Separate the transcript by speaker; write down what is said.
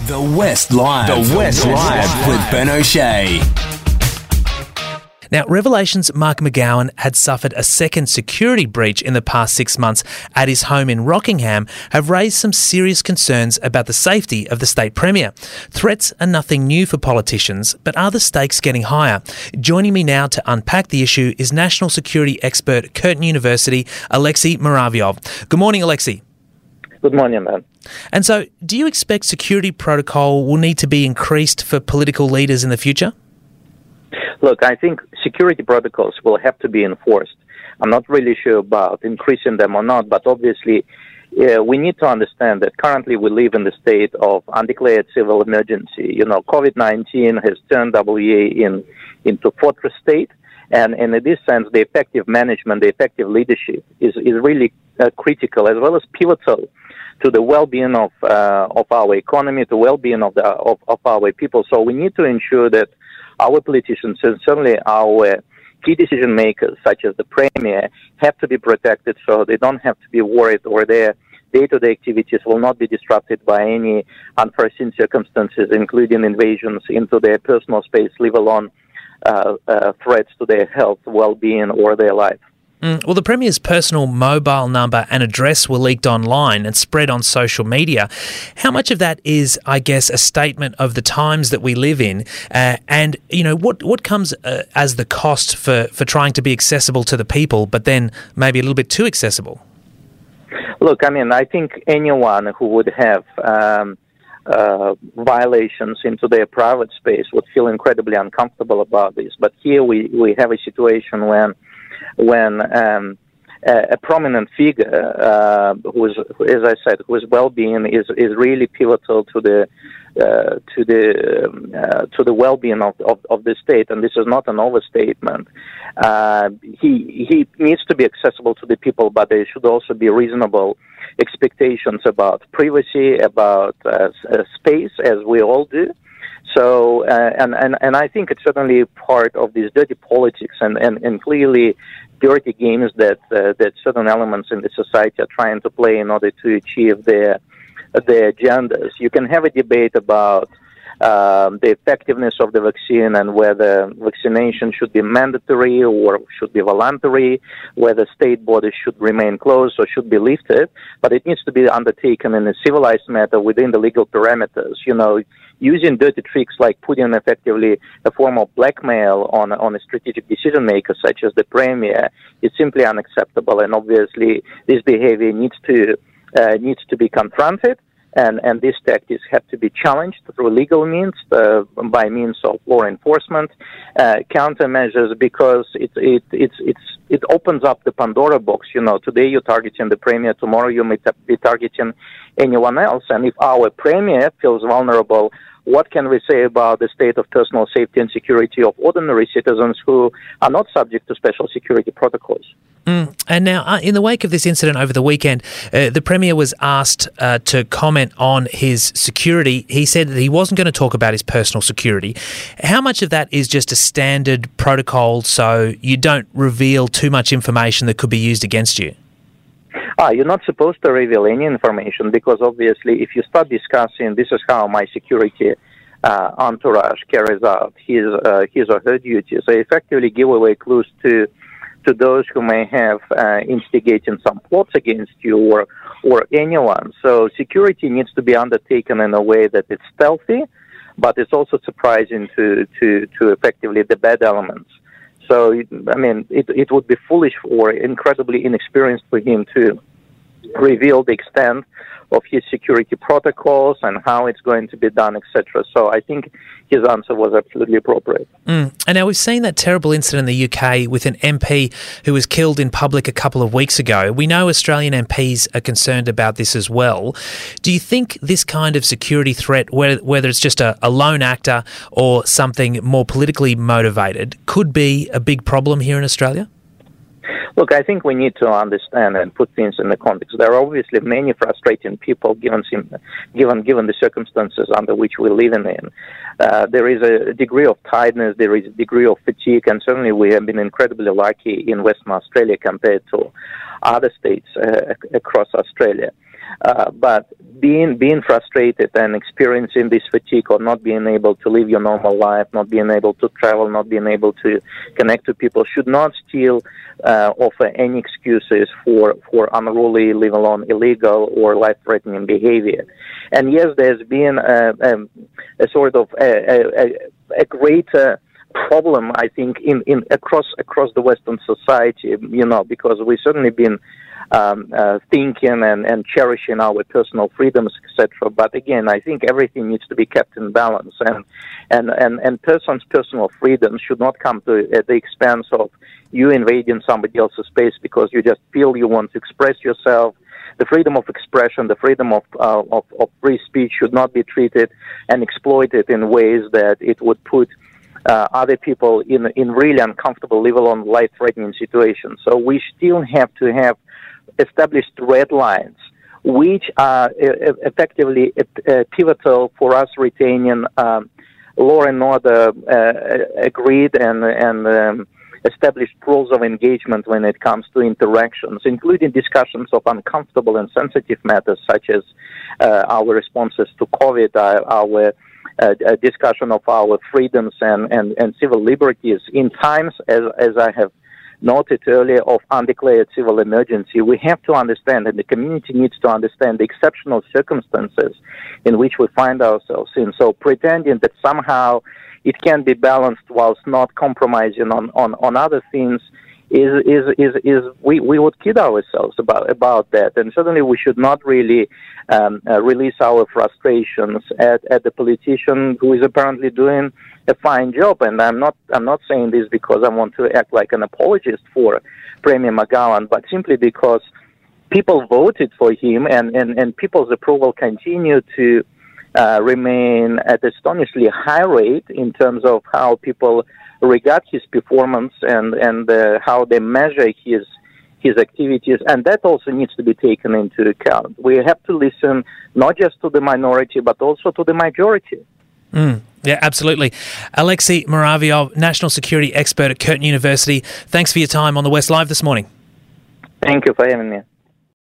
Speaker 1: The West Live. The West Live with Ben O'Shea.
Speaker 2: Now, Revelation's Mark McGowan had suffered a second security breach in the past 6 months at his home in Rockingham have raised some serious concerns about the safety of the state premier. Threats are nothing new for politicians, but are the stakes getting higher? Joining me now to unpack the issue is national security expert Curtin University, Alexei Muravyov. Good morning, Alexei.
Speaker 3: Good morning, man.
Speaker 2: And so, do you expect security protocol will need to be increased for political leaders in the future?
Speaker 3: Look, I think security protocols will have to be enforced. I'm not really sure about increasing them or not, but obviously we need to understand that currently we live in the state of undeclared civil emergency. You know, COVID-19 has turned WA into fortress state, and in this sense, the effective management, the effective leadership is really critical as well as pivotal to the well-being of our economy, to well-being of our people. So we need to ensure that our politicians and certainly our key decision makers, such as the Premier, have to be protected so they don't have to be worried or their day-to-day activities will not be disrupted by any unforeseen circumstances, including invasions into their personal space, leave alone threats to their health, well-being, or their life.
Speaker 2: Well, the Premier's personal mobile number and address were leaked online and spread on social media. How much of that is, I guess, a statement of the times that we live in? And, you know, what comes as the cost for trying to be accessible to the people, but then maybe a little bit too accessible?
Speaker 3: Look, I mean, I think anyone who would have violations into their private space would feel incredibly uncomfortable about this. But here we have a situation when a prominent figure who's, as I said, whose well-being is really pivotal to the well-being of the state, and this is not an overstatement. He needs to be accessible to the people, but there should also be reasonable expectations about privacy, about space, as we all do. So, and I think it's certainly part of these dirty politics and clearly dirty games that certain elements in the society are trying to play in order to achieve their agendas. You can have a debate about the effectiveness of the vaccine and whether vaccination should be mandatory or should be voluntary, whether state borders should remain closed or should be lifted, but it needs to be undertaken in a civilized manner within the legal parameters. You know, using dirty tricks like putting effectively a form of blackmail on a strategic decision maker such as the Premier is simply unacceptable, and obviously this behavior needs to be confronted. And these tactics have to be challenged through legal means, by means of law enforcement, countermeasures, because it opens up the Pandora box. You know, today you're targeting the Premier, tomorrow you may be targeting anyone else. And if our Premier feels vulnerable, what can we say about the state of personal safety and security of ordinary citizens who are not subject to special security protocols?
Speaker 2: And now, in the wake of this incident over the weekend, the Premier was asked to comment on his security. He said that he wasn't going to talk about his personal security. How much of that is just a standard protocol so you don't reveal too much information that could be used against you?
Speaker 3: You're not supposed to reveal any information because obviously if you start discussing this is how my security entourage carries out his or her duties, they effectively give away clues to those who may have instigating some plots against you or anyone. So security needs to be undertaken in a way that it's stealthy, but it's also surprising to effectively the bad elements. So, I mean, it would be foolish or incredibly inexperienced for him to reveal the extent of his security protocols and how it's going to be done, etc. So I think his answer was absolutely appropriate.
Speaker 2: And now we've seen that terrible incident in the UK with an MP who was killed in public a couple of weeks ago. We know Australian MPs are concerned about this as well. Do you think this kind of security threat, whether it's just a lone actor or something more politically motivated, could be a big problem here in Australia?
Speaker 3: Look, I think we need to understand and put things in the context. There are obviously many frustrating people given the circumstances under which we're living in. There is a degree of tiredness, there is a degree of fatigue, and certainly we have been incredibly lucky in Western Australia compared to other states across Australia. But being frustrated and experiencing this fatigue, or not being able to live your normal life, not being able to travel, not being able to connect to people, should not still offer any excuses for unruly, leave alone illegal or life-threatening behavior. And yes, there's been a sort of a greater problem, I think, in across the Western society, because we've certainly been thinking and cherishing our personal freedoms, etc. But again, I think everything needs to be kept in balance, and person's personal freedom should not come at the expense of you invading somebody else's space because you just feel you want to express yourself. The freedom of expression, the freedom of free speech should not be treated and exploited in ways that it would put other people in really uncomfortable, leave alone life-threatening situations. So we still have to have established red lines, which are effectively pivotal for us retaining law and order agreed and established rules of engagement when it comes to interactions, including discussions of uncomfortable and sensitive matters such as our responses to COVID, our discussion of our freedoms and civil liberties. In times, as I have noted earlier, of undeclared civil emergency, we have to understand, and the community needs to understand, the exceptional circumstances in which we find ourselves in. So pretending that somehow it can be balanced whilst not compromising on other things we would kid ourselves about that. And certainly we should not really release our frustrations at the politician who is apparently doing a fine job. And I'm not saying this because I want to act like an apologist for Premier McGowan, but simply because people voted for him, and people's approval continue to remain at astonishingly high rate in terms of how people regard his performance and how they measure his activities, and that also needs to be taken into account. We have to listen not just to the minority, but also to the majority.
Speaker 2: Yeah, absolutely. Alexei Muravyov, national security expert at Curtin University, thanks for your time on The West Live this morning.
Speaker 3: Thank you for having me.